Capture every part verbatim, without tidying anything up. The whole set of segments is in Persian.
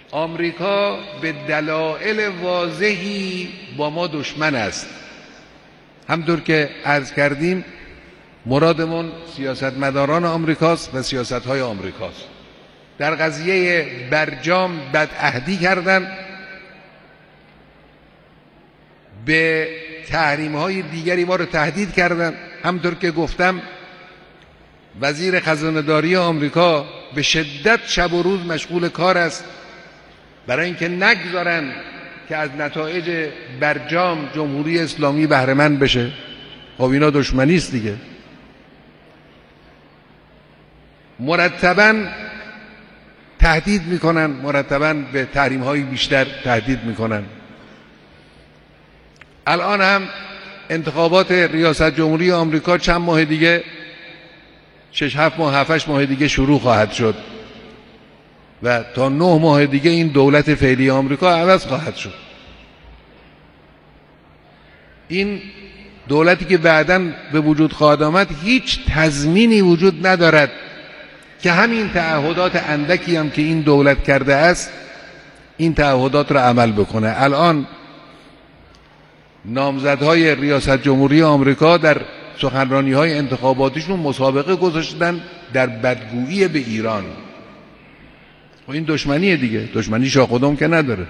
آمریکا به دلایل واضحی با ما دشمن است. همطور که عرض کردیم مرادمون سیاستمداران آمریکاست و سیاست‌های آمریکاست. در قضیه برجام بدعهدی کردن، به تحریم‌های دیگری ما رو تهدید کردن. همطور که گفتم وزیر خزانه‌داری آمریکا به شدت شب و روز مشغول کار است برای اینکه نگذارن که از نتایج برجام جمهوری اسلامی بهره مند بشه. خب اینا دشمنی است دیگه. مرتباً تهدید میکنن، مرتباً به تحریم‌های بیشتر تهدید میکنن. الان هم انتخابات ریاست جمهوری آمریکا چند ماه دیگه، شش هفت ماه هفتش ماه دیگه شروع خواهد شد و تا نه ماه دیگه این دولت فعلی آمریکا عوض خواهد شد. این دولتی که بعداً به وجود خواهد آمد هیچ تضمینی وجود ندارد که همین تعهدات اندکی هم که این دولت کرده است این تعهدات را عمل بکنه. الان نامزدهای ریاست جمهوری آمریکا در سخنرانی‌های انتخاباتیشون مسابقه گذاشتن در بدگویی به ایران. و این دشمنیه دیگه، دشمنی شاخ که نداره.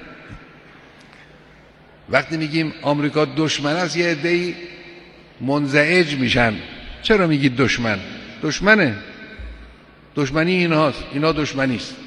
وقتی میگیم آمریکا دشمن است یه عده‌ای منزعج میشن. چرا میگید دشمن؟ دشمنه. دشمنی اینهاست، اینا دشمنی است.